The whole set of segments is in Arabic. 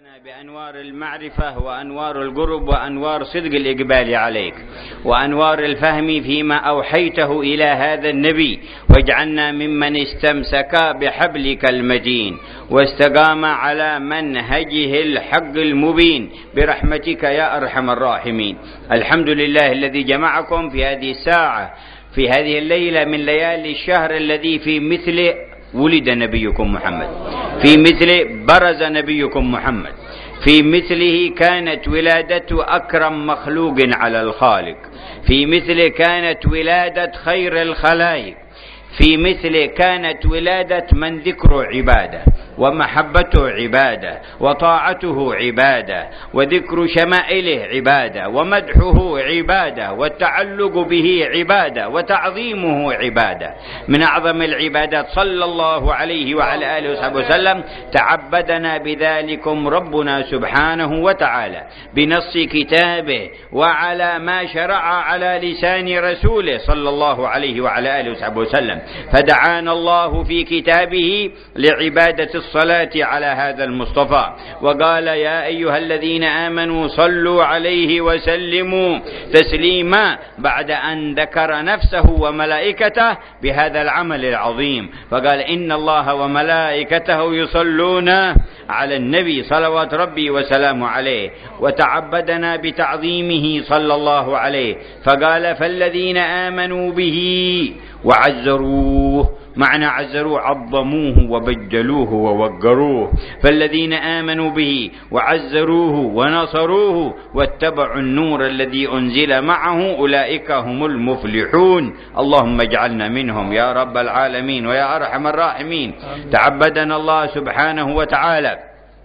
بأنوار المعرفة وأنوار القرب وأنوار صدق الإقبال عليك وأنوار الفهم فيما أوحيته إلى هذا النبي، واجعلنا ممن استمسك بحبلك المتين واستقام على منهجه الحق المبين برحمتك يا أرحم الراحمين. الحمد لله الذي جمعكم في هذه الساعة في هذه الليلة من ليالي الشهر الذي في مثل ولد نبيكم محمد، في مثل برز نبيكم محمد، في مثله كانت ولادة أكرم مخلوق على الخالق، في مثله كانت ولادة خير الخلائق، في مثله كانت ولادة من ذكر عبادة ومحبته عبادة وطاعته عبادة وذكر شمائله عبادة ومدحه عبادة والتعلق به عبادة وتعظيمه عبادة. من أعظم العبادات صلى الله عليه وعلى آله وصحبه وسلم تعبدنا بذلكم ربنا سبحانه وتعالى بنص كتابه وعلى ما شرع على لسان رسوله صلى الله عليه وعلى آله وصحبه وسلم. فدعانا الله في كتابه لعبادة الصلاة على هذا المصطفى، وقال يا أيها الذين آمنوا صلوا عليه وسلموا تسليما، بعد أن ذكر نفسه وملائكته بهذا العمل العظيم، فقال إن الله وملائكته يصلون على النبي صلوات ربي وسلامه عليه، وتعبدنا بتعظيمه صلى الله عليه، فقال فالذين آمنوا به وعزروه، معنى عزروه عظموه وبجلوه ووقروه، فالذين آمنوا به وعزروه ونصروه واتبعوا النور الذي أنزل معه أولئك هم المفلحون. اللهم اجعلنا منهم يا رب العالمين ويا أرحم الراحمين. تعبدنا الله سبحانه وتعالى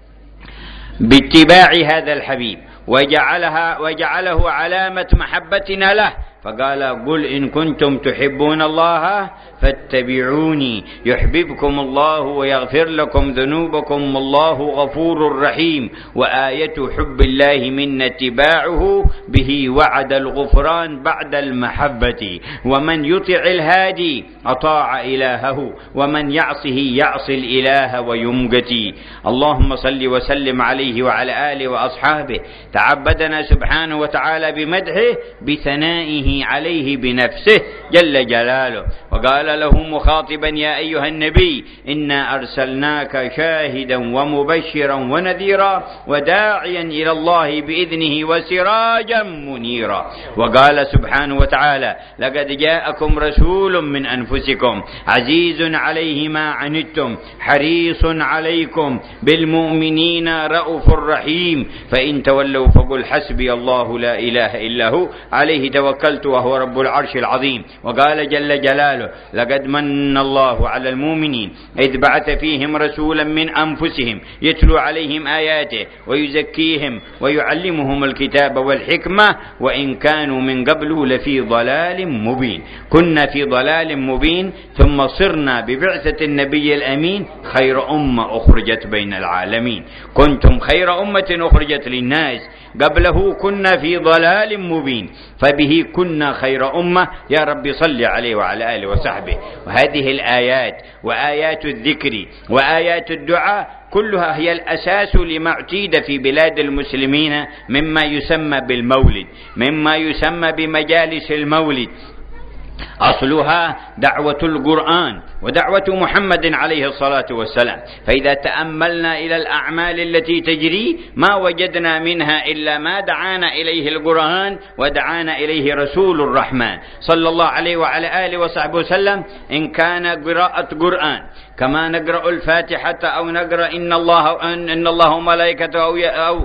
باتباع هذا الحبيب وجعله علامة محبتنا له، فقال قل إن كنتم تحبون الله فاتبعوني يحببكم الله ويغفر لكم ذنوبكم الله غفور رحيم. وآية حب الله منا اتباعه به وعد الغفران بعد المحبة، ومن يطع الهادي أطاع إلهه ومن يعصه يعصي الإله ويمقتي. اللهم صل وسلم عليه وعلى آله وأصحابه. تعبدنا سبحانه وتعالى بمدحه بثنائه عليه بنفسه جل جلاله، وقال له مخاطبا يا أيها النبي إنا أرسلناك شاهدا ومبشرا ونذيرا وداعيا إلى الله بإذنه وسراجا منيرا. وقال سبحانه وتعالى لقد جاءكم رسول من أنفسكم عزيز عليه ما عنتم حريص عليكم بالمؤمنين رؤوف رحيم، فإن تولوا فقل حسبي الله لا إله إلا هو عليه توكلت وهو رب العرش العظيم. وقال جل جلاله لقد من الله على المؤمنين إذ بعث فيهم رسولا من أنفسهم يتلو عليهم آياته ويزكيهم ويعلمهم الكتاب والحكمة وإن كانوا من قبل لفي ضلال مبين. كنا في ضلال مبين ثم صرنا ببعثة النبي الأمين خير أمة أخرجت بين العالمين. كنتم خير أمة أخرجت للناس، قبله كنا في ضلال مبين فبه كنا خير أمة. يا رب صل عليه وعلى آله وصحبه. وهذه الآيات وآيات الذكر وآيات الدعاء كلها هي الأساس لما اعتيد في بلاد المسلمين مما يسمى بالمولد، مما يسمى بمجالس المولد. أصلها دعوة القرآن ودعوة محمد عليه الصلاة والسلام. فإذا تأملنا إلى الأعمال التي تجري ما وجدنا منها إلا ما دعانا إليه القرآن ودعانا إليه رسول الرحمن صلى الله عليه وعلى آله وصحبه وسلم. إن كان قراءة قرآن كما نقرأ الفاتحة أو نقرأ إن الله وملائكته أو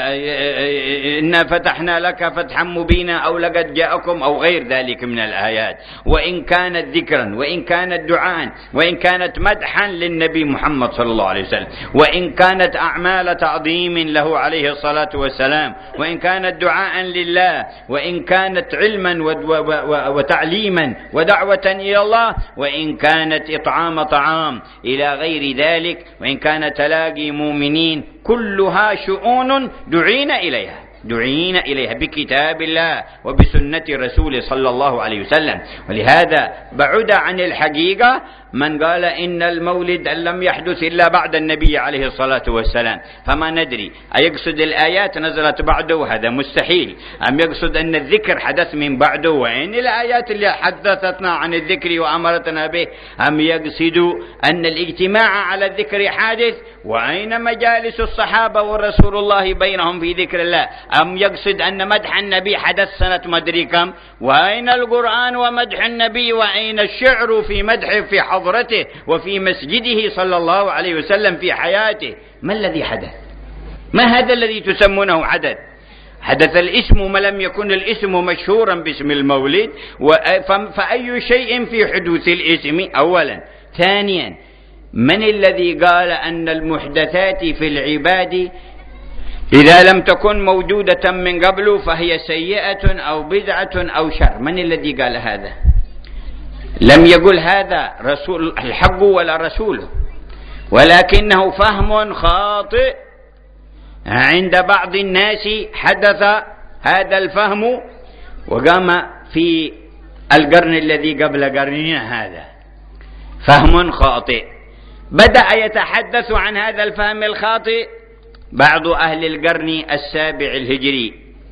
إنا فتحنا لك فتحا مبينا أو لقد جاءكم أو غير ذلك من الآيات، وإن كانت ذكرا وإن كانت دعاء وإن كانت مدحا للنبي محمد صلى الله عليه وسلم، وإن كانت أعمال تعظيم له عليه الصلاة والسلام، وإن كانت دعاء لله، وإن كانت علما وتعليما ودعوة إلى الله، وإن كانت إطعام طعام إلى غير ذلك، وإن كان تلاقي مؤمنين، كلها شؤون دعينا إليها. دعينا إليها بكتاب الله وبسنة رسوله صلى الله عليه وسلم. ولهذا بعد عن الحقيقة من قال إن المولد لم يحدث إلا بعد النبي عليه الصلاة والسلام، فما ندري أيقصد الآيات نزلت بعده وهذا مستحيل، أم يقصد أن الذكر حدث من بعده وإن الآيات اللي حدثتنا عن الذكر وأمرتنا به، أم يقصد أن الاجتماع على الذكر حادث وأين مجالس الصحابة ورسول الله بينهم في ذكر الله، أم يقصد أن مدح النبي حدث سنة مدري كم، وأين القرآن ومدح النبي وأين الشعر في مدحه في حضرته وفي مسجده صلى الله عليه وسلم في حياته. ما الذي حدث؟ ما هذا الذي تسمونه حدث؟ حدث الاسم ما لم يكن الاسم مشهورا باسم المولد، فأي شيء في حدوث الاسم أولا. ثانيا، من الذي قال أن المحدثات في العباد إذا لم تكن موجودة من قبل فهي سيئة أو بدعة أو شر؟ من الذي قال هذا؟ لم يقل هذا رسول الحق ولا رسوله، ولكنه فهم خاطئ عند بعض الناس. حدث هذا الفهم وقام في القرن الذي قبل قرننا هذا فهم خاطئ. بدأ يتحدث عن هذا الفهم الخاطئ بعض أهل القرن السابع الهجري،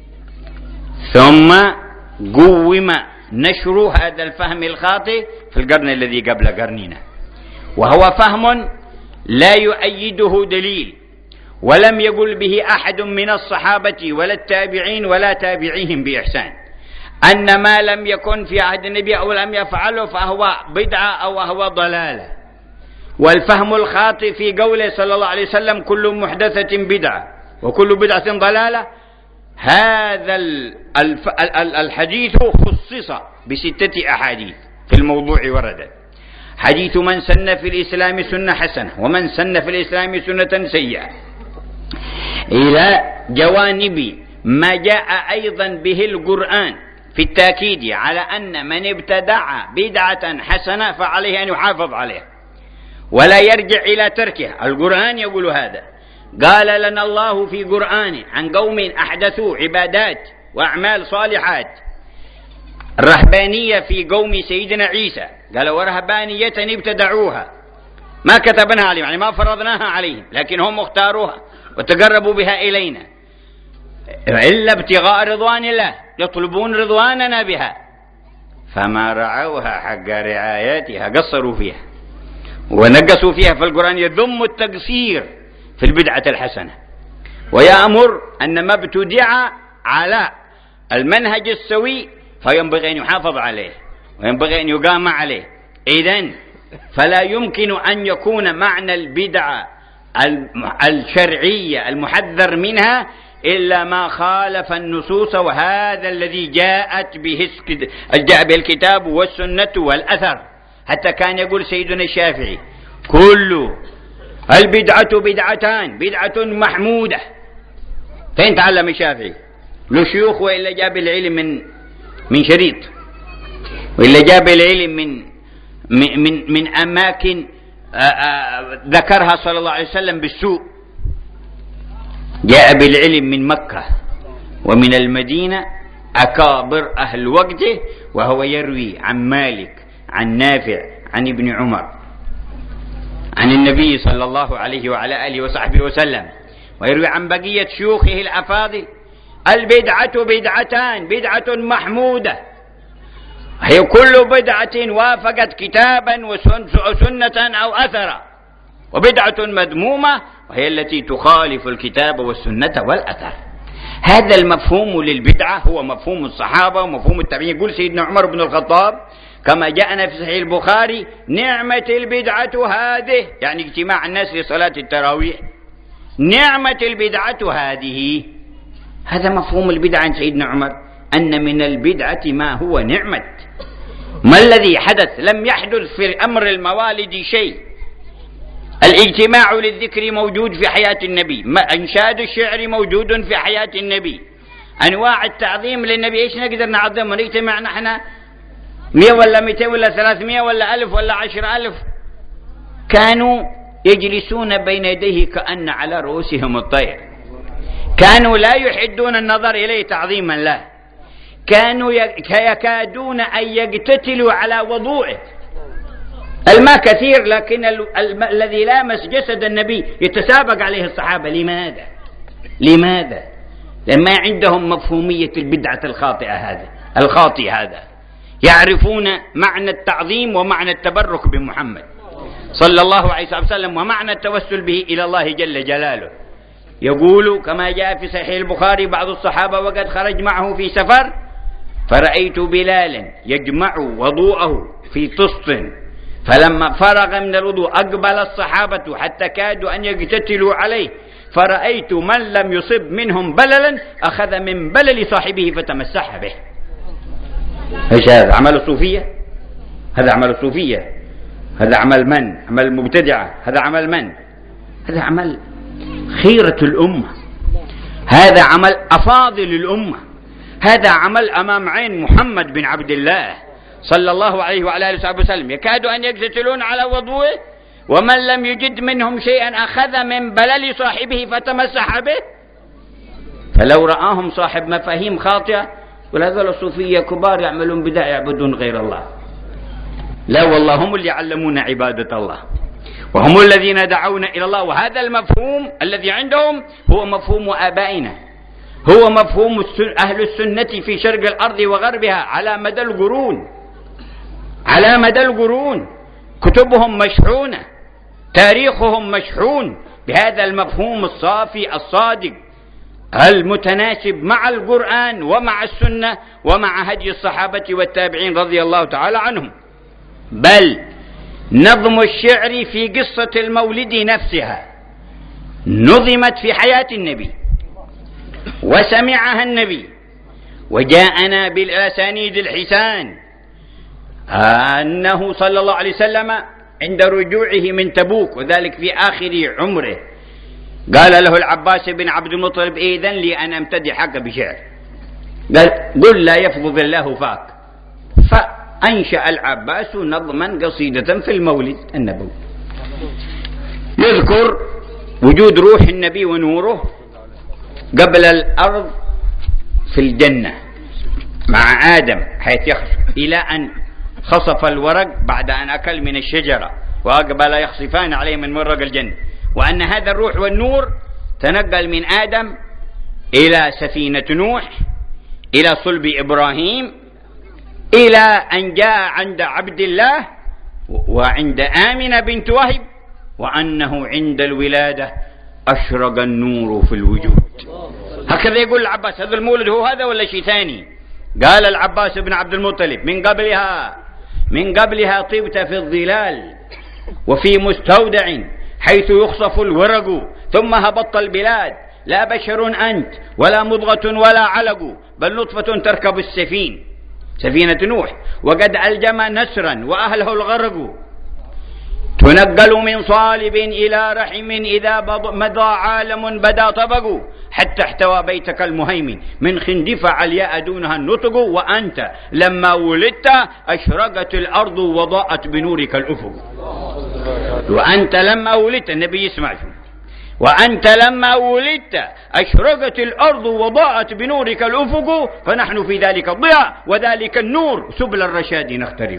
ثم قوم نشر هذا الفهم الخاطئ في القرن الذي قبل قرننا، وهو فهم لا يؤيده دليل، ولم يقل به أحد من الصحابة ولا التابعين ولا تابعيهم بإحسان، أن ما لم يكن في عهد النبي أو لم يفعله فهو بدعة أو هو ضلالة. والفهم الخاطئ في قوله صلى الله عليه وسلم كل محدثة بدعة وكل بدعة ضلالة، هذا الحديث خصص ب6 أحاديث في الموضوع وردت. حديث من سن في الإسلام سنة حسنة ومن سن في الإسلام سنة سيئة، إلى جوانب ما جاء أيضا به القرآن في التأكيد على أن من ابتدع بدعة حسنة فعليه أن يحافظ عليها ولا يرجع إلى تركها. القرآن يقول هذا. قال لنا الله في قرآنه عن قوم أحدثوا عبادات وأعمال صالحات الرهبانية في قوم سيدنا عيسى، قال ورهبانية ابتدعوها ما كتبناها عليهم، يعني ما فرضناها عليهم، لكن هم اختاروها وتقربوا بها إلينا إلا ابتغاء رضوان الله، يطلبون رضواننا بها، فما رعوها حق رعايتها، قصروا فيها ونقصوا فيها. فالقرآن يذم التقصير في البدعة الحسنة ويأمر أن ما ابتدع على المنهج السوي فينبغي أن يحافظ عليه وينبغي أن يقام عليه. إذن فلا يمكن أن يكون معنى البدعة الشرعية المحذر منها إلا ما خالف النصوص، وهذا الذي جاء به الكتاب والسنة والأثر. حتى كان يقول سيدنا الشافعي كل البدعة بدعتان، بدعة محمودة. فين تعلم الشافعي؟ له شيوخ وإلا جاب العلم من شريط، وإلا جاب العلم من أماكن ذكرها صلى الله عليه وسلم بالسوء. جاء بالعلم من مكة ومن المدينة أكابر أهل وقته، وهو يروي عن مالك عن نافع عن ابن عمر عن النبي صلى الله عليه وعلى آله وصحبه وسلم، ويروي عن بقية شيوخه الأفاضل البدعة بدعتان، بدعة محمودة هي كل بدعة وافقت كتابا وسنة أو أثرا، وبدعة مذمومة وهي التي تخالف الكتاب والسنة والأثر. هذا المفهوم للبدعة هو مفهوم الصحابة ومفهوم التابعين. يقول سيدنا عمر بن الخطاب كما جاءنا في صحيح البخاري نعمة البدعة هذه، يعني اجتماع الناس لصلاة التراويح، نعمة البدعة هذه. هذا مفهوم البدعة عند سيدنا عمر، أن من البدعة ما هو نعمة. ما الذي حدث؟ لم يحدث في أمر الموالد شيء. الاجتماع للذكر موجود في حياة النبي، إنشاد الشعر موجود في حياة النبي، أنواع التعظيم للنبي إيش نقدر نعظم ونجتمع نحن 100 ولا 200 ولا 300 ولا 1000 ولا 10,000 كانوا يجلسون بين يديه كأن على رؤوسهم الطير، كانوا لا يحدون النظر إليه تعظيما له، كانوا يكادون أن يقتتلوا على وضوءه. الماء كثير، لكن الذي لامس جسد النبي يتسابق عليه الصحابة. لماذا؟ لما عندهم مفهومية البدعة الخاطئة هذا، يعرفون معنى التعظيم ومعنى التبرك بمحمد صلى الله عليه وسلم ومعنى التوسل به إلى الله جل جلاله. يقول كما جاء في صحيح البخاري: بعض الصحابة وقد خرج معه في سفر فرأيت بلالا يجمع وضوءه في طست، فلما فرغ من الوضوء أقبل الصحابة حتى كادوا أن يقتتلوا عليه، فرأيت من لم يصب منهم بللا أخذ من بلل صاحبه فتمسح به. ايش هذا؟ عمل الصوفية؟ هذا عمل الصوفية. هذا عمل من؟ عمل المبتدعة. هذا عمل من؟ هذا عمل خيرة الأمة، هذا عمل أفاضل الأمة، هذا عمل أمام عين محمد بن عبد الله صلى الله عليه وعلى آله وصحبه وسلم. يكادوا أن يقتتلون على وضوءه، ومن لم يجد منهم شيئا أخذ من بلل صاحبه فتمسح به. فلو رآهم صاحب مفاهيم خاطئة، وهذول الصوفية كبار يعملون بدع يعبدون غير الله. لا والله، هم اللي علمونا عبادة الله، وهم الذين دعونا إلى الله. وهذا المفهوم الذي عندهم هو مفهوم آبائنا، هو مفهوم أهل السنة في شرق الأرض وغربها على مدى القرون. كتبهم مشحونة، تاريخهم مشحون بهذا المفهوم الصافي الصادق المتناسب مع القرآن ومع السنة ومع هدي الصحابة والتابعين رضي الله تعالى عنهم. بل نظم الشعر في قصة المولد نفسها نظمت في حياة النبي وسمعها النبي، وجاءنا بالأسانيد الحسان أنه صلى الله عليه وسلم عند رجوعه من تبوك، وذلك في آخر عمره، قال له العباس بن عبد المطلب: إذن لي أن أمتدحك بشعر. قال: قل لا يفضض الله فاك. فأنشأ العباس نظما قصيدة في المولد النبوي يذكر وجود روح النبي ونوره قبل الأرض في الجنة مع آدم حيث يخصف، إلى أن خصف الورق بعد أن أكل من الشجرة وأقبل يخصفان عليه من ورق الجنة، وأن هذا الروح والنور تنقل من آدم إلى سفينة نوح إلى صلب إبراهيم إلى أن جاء عند عبد الله وعند آمنة بنت وهب، وأنه عند الولادة أشرق النور في الوجود. هكذا يقول العباس. هذا المولد هو هذا ولا شيء ثاني؟ قال العباس بن عبد المطلب: من قبلها طبت في الظلال وفي مستودع حيث يخصف الورق، ثم هبطت البلاد، لا بشر أنت ولا مضغة ولا علق، بل نطفة تركب سفينة نوح، وقد ألجم نسرا وأهله الغرق، تنقل من صالب إلى رحم إذا مضى عالم بدا طبق، حتى احتوى بيتك المهيمن من خندف علياء دونها النطق، وأنت لما ولدت أشرقت الأرض وضاءت بنورك الأفق. وأنت لما ولدت، النبي يسمع شو، وأنت لما ولدت أشرقت الأرض وضاءت بنورك الأفق، فنحن في ذلك الضياء وذلك النور سبل الرشاد نخترق.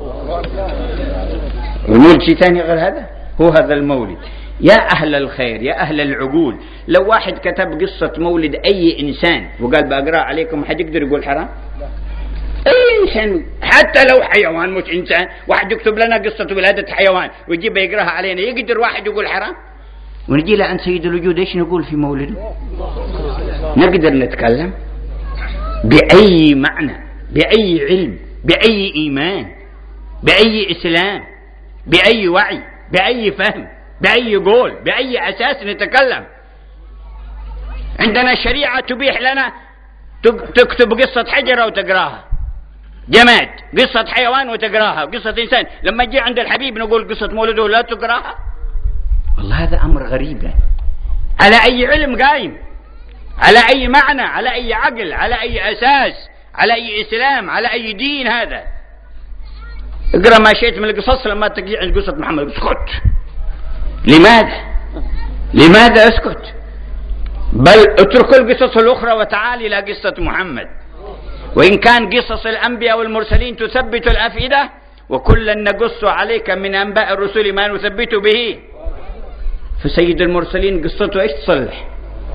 ونقول شيء ثاني غير هذا؟ هو هذا المولد. يا أهل الخير، يا أهل العقول، لو واحد كتب قصة مولد أي إنسان وقال بأقرأ عليكم، حد يقدر يقول حرام؟ أي إنسان، حتى لو حيوان مش إنسان، واحد يكتب لنا قصة ولادة حيوان ويجيب يقرأها علينا، يقدر واحد يقول حرام؟ ونجي لعند سيد الوجود إيش نقول في مولده؟ نقدر نتكلم بأي معنى، بأي علم، بأي إيمان، بأي إسلام، بأي وعي، بأي فهم، بأي قول، بأي أساس نتكلم؟ عندنا شريعة تبيح لنا تكتب قصة حجرة وتقراها، جماد، قصة حيوان وتقراها، قصة إنسان. لما يجي عند الحبيب نقول قصة مولده لا تقراها. والله هذا أمر غريب. يعني على أي علم قايم؟ على أي معنى؟ على أي عقل؟ على أي أساس؟ على أي إسلام؟ على أي دين هذا؟ اقرأ ما شئت من القصص، لما تجي عند قصة محمد اسكت. لماذا اسكت؟ بل اتركوا القصص الأخرى وتعال إلى قصة محمد. وإن كان قصص الأنبياء والمرسلين تثبت الأفئدة، وكلا نقص عليك من أنباء الرسل ما نثبت به، فسيد المرسلين قصته إيش تصلح؟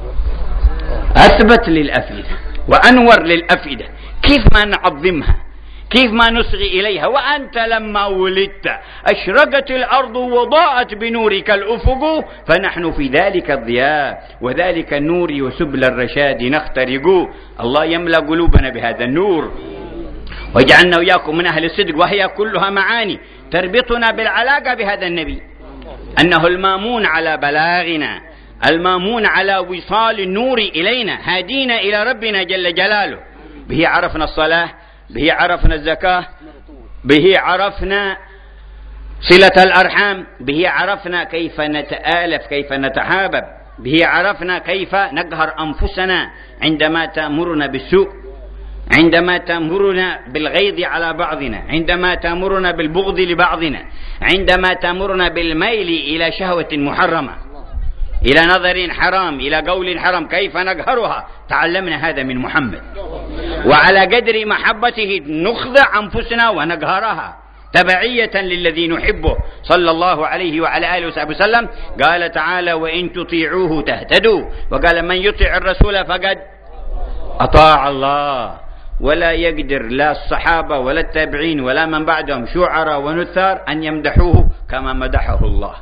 أثبت للأفئدة وأنور للأفئدة. كيف ما نعظمها، كيف ما نصغي إليها. وأنت لما ولدت أشرقت الأرض وضاءت بنورك الأفق، فنحن في ذلك الضياء وذلك النور وسبل الرشاد نخترق. الله يملأ قلوبنا بهذا النور ويجعلنا وإياكم من أهل الصدق، وهي كلها معاني تربطنا بالعلاقة بهذا النبي، أنه المامون على بلاغنا، المامون على وصال النور إلينا، هادينا إلى ربنا جل جلاله. به عرفنا الصلاة، به عرفنا الزكاة، به عرفنا صلة الأرحام، به عرفنا كيف نتآلف، كيف نتحابب، به عرفنا كيف نقهر أنفسنا عندما تأمرنا بالسوء، عندما تأمرنا بالغيظ على بعضنا، عندما تأمرنا بالبغض لبعضنا، عندما تأمرنا بالميل إلى شهوة محرمة، إلى نظر حرام، إلى قول حرام، كيف نقهرها. تعلمنا هذا من محمد. وعلى قدر محبته نخضع أنفسنا ونقهرها تبعية للذي نحبه صلى الله عليه وعلى آله وصحبه وسلم. قال تعالى: وإن تطيعوه تهتدوا. وقال: من يطيع الرسول فقد أطاع الله. ولا يقدر لا الصحابة ولا التابعين ولا من بعدهم شعراء ونثار أن يمدحوه كما مدحه الله.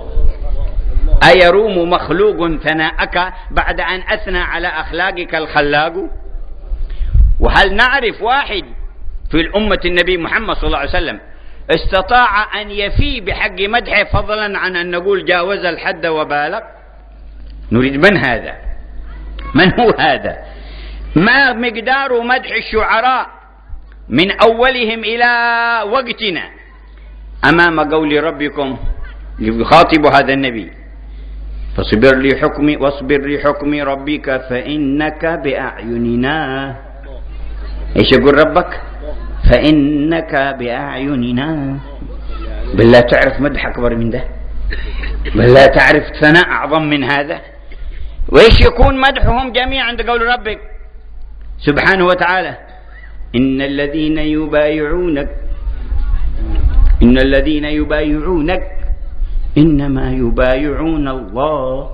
أيروم مخلوق ثناءك بعد أن أثنى على أخلاقك الخلاق؟ وهل نعرف واحد في الأمة النبي محمد صلى الله عليه وسلم استطاع أن يفي بحق مدحه فضلا عن أن نقول جاوز الحد وبالغ؟ نريد من هذا؟ من هو هذا؟ ما مقدار مدح الشعراء من أولهم إلى وقتنا أمام قول ربكم يخاطب هذا النبي: فاصبر لحكم ربك فإنك بأعيننا. ايش يقول ربك؟ فإنك بأعيننا. بالله تعرف مدح أكبر من ده؟ بالله تعرف ثناء أعظم من هذا؟ وإيش يكون مدحهم جميعا عند قول ربك سبحانه وتعالى: إن الذين يبايعونك إنما يبايعون الله.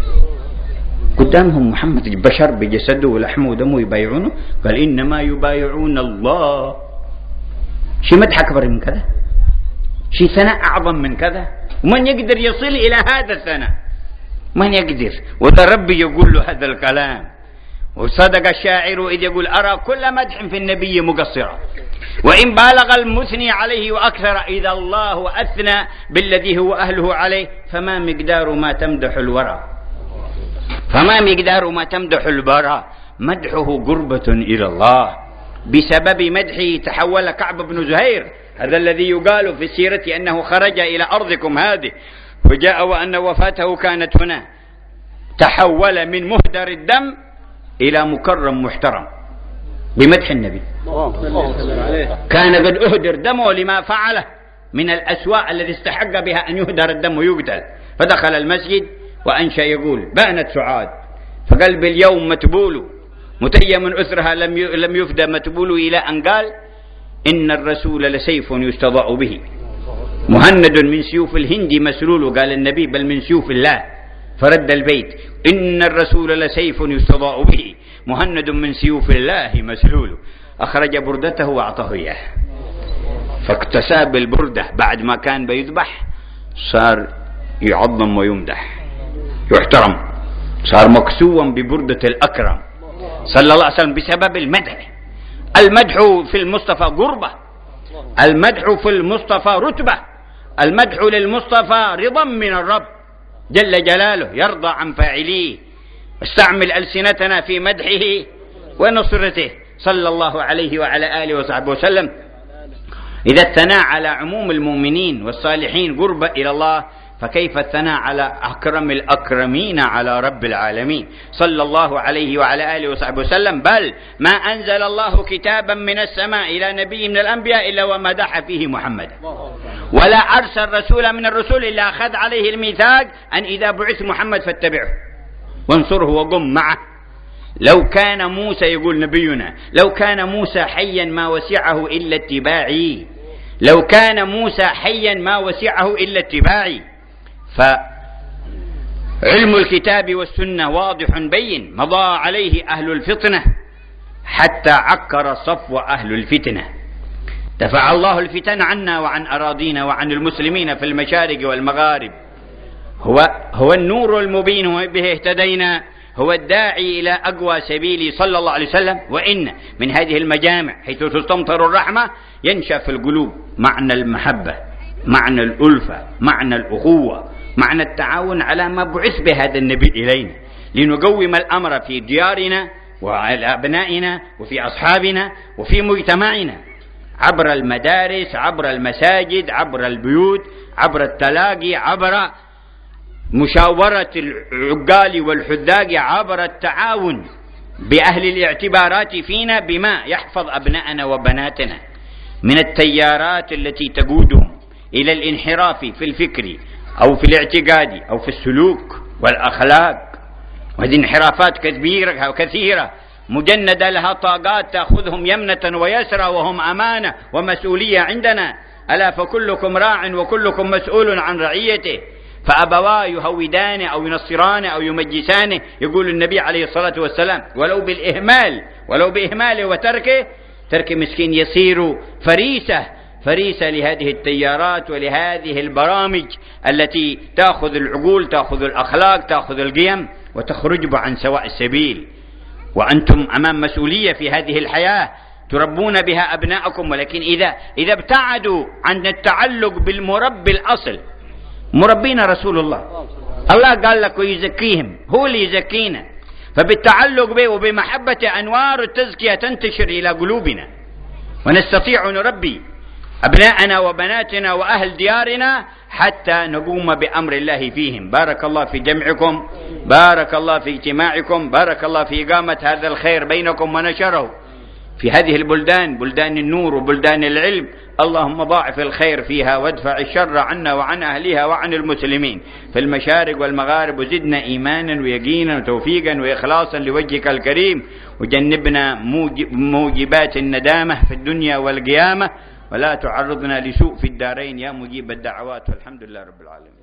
قدامهم محمد بشر بجسده ولحمه ودمه يبايعونه، قال: إنما يبايعون الله. شي مدح أكبر من كذا؟ شي ثناء أعظم من كذا؟ ومن يقدر يصل إلى هذا الثناء؟ من يقدر؟ وده ربي يقول له هذا الكلام. وصدق الشاعر إذ يقول: أرى كل مدح في النبي مقصرا، وإن بالغ المثني عليه وأكثر، إذا الله أثنى بالذي هو أهله عليه، فما مقدار ما تمدح الورى، فما مقدار ما تمدح البراء. مدحه قربة إلى الله. بسبب مدحه تحول كعب بن زهير، هذا الذي يقال في السيرة أنه خرج إلى أرضكم هذه وجاء وأن وفاته كانت هنا، تحول من مهدر الدم إلى مكرم محترم بمدح النبي. كان قد أهدر دمه لما فعله من الأسواء الذي استحق بها أن يهدر الدم ويقتل. فدخل المسجد وأنشأ يقول: بانت سعاد فقال: باليوم متبول متيم أثرها لم يفدى متبول، إلى أن قال: إن الرسول لسيف يستضاء به مهند من سيوف الهند مسلول. قال النبي: بل من سيوف الله. فرد البيت: إن الرسول لسيف يستضاء به مهند من سيوف الله مسلول. أخرج بردته وأعطاه إياه، فاكتسى بالبردة بعد ما كان بيذبح، صار يعظم ويمدح يحترم، صار مكسوا ببردة الأكرم صلى الله عليه وسلم بسبب المدح. المدح في المصطفى قربة، المدح في المصطفى رتبة، المدح للمصطفى رضا من الرب جل جلاله يرضى عن فاعليه. استعمل ألسنتنا في مدحه ونصرته صلى الله عليه وعلى آله وصحبه وسلم. إذا الثناء على عموم المؤمنين والصالحين قربة إلى الله، فكيف الثناء على أكرم الأكرمين على رب العالمين صلى الله عليه وعلى آله وصحبه وسلم. بل ما أنزل الله كتابا من السماء إلى نبي من الأنبياء إلا ومدح فيه محمدا، ولا أرسل رسولا من الرسل إلا أخذ عليه الميثاق أن إذا بعث محمد فاتبعه. وانصره وقم معه. لو كان موسى، يقول نبينا، لو كان موسى حيا ما وسعه إلا اتباعي، لو كان موسى حيا ما وسعه إلا اتباعي. فعلم الكتاب والسنة واضح بين، مضى عليه أهل الفطنة حتى عكر صفو أهل الفتنة. دفع الله الفتن عنا وعن أراضينا وعن المسلمين في المشارق والمغارب. هو النور المبين وبه اهتدينا، هو الداعي إلى أقوى سبيل صلى الله عليه وسلم. وإن من هذه المجامع حيث تستمطر الرحمة ينشأ في القلوب معنى المحبة، معنى الألفة، معنى الأخوة، معنى التعاون على ما بعث به هذا النبي إلينا، لنقوم الأمر في ديارنا وعلى أبنائنا وفي أصحابنا وفي مجتمعنا، عبر المدارس، عبر المساجد، عبر البيوت، عبر التلاقي، عبر مشاورة العقال والحداق، عبر التعاون بأهل الاعتبارات فينا بما يحفظ أبناءنا وبناتنا من التيارات التي تقودهم إلى الانحراف في الفكر أو في الاعتقاد أو في السلوك والأخلاق. وهذه انحرافات كبيرة وكثيرة مجندة لها طاقات تأخذهم يمنة ويسرى وهم أمانة ومسؤولية عندنا. ألا فكلكم راع وكلكم مسؤول عن رعيته. فأبواه يهودان أو ينصران أو يمجسانه، يقول النبي عليه الصلاة والسلام، ولو بإهماله وتركه، ترك مسكين يصير فريسة لهذه التيارات ولهذه البرامج التي تأخذ العقول، تأخذ الأخلاق، تأخذ القيم وتخرج عن سواء السبيل. وأنتم أمام مسؤولية في هذه الحياة تربون بها أبناءكم، ولكن إذا ابتعدوا عن التعلق بالمربي الأصل، مربينا رسول الله قال لك ويزكيهم، هو اللي يزكينا. فبالتعلق به وبمحبة أنوار التزكية تنتشر إلى قلوبنا، ونستطيع نربي أبناءنا وبناتنا وأهل ديارنا حتى نقوم بأمر الله فيهم. بارك الله في جمعكم، بارك الله في اجتماعكم، بارك الله في إقامة هذا الخير بينكم ونشره في هذه البلدان، بلدان النور وبلدان العلم. اللهم ضاعف الخير فيها وادفع الشر عنا وعن أهلها وعن المسلمين في المشارق والمغارب، وزدنا إيمانا ويقينا وتوفيقا وإخلاصا لوجهك الكريم، وجنبنا موجبات الندامة في الدنيا والقيامة، ولا تعرضنا لسوء في الدارين يا مجيب الدعوات، والحمد لله رب العالمين.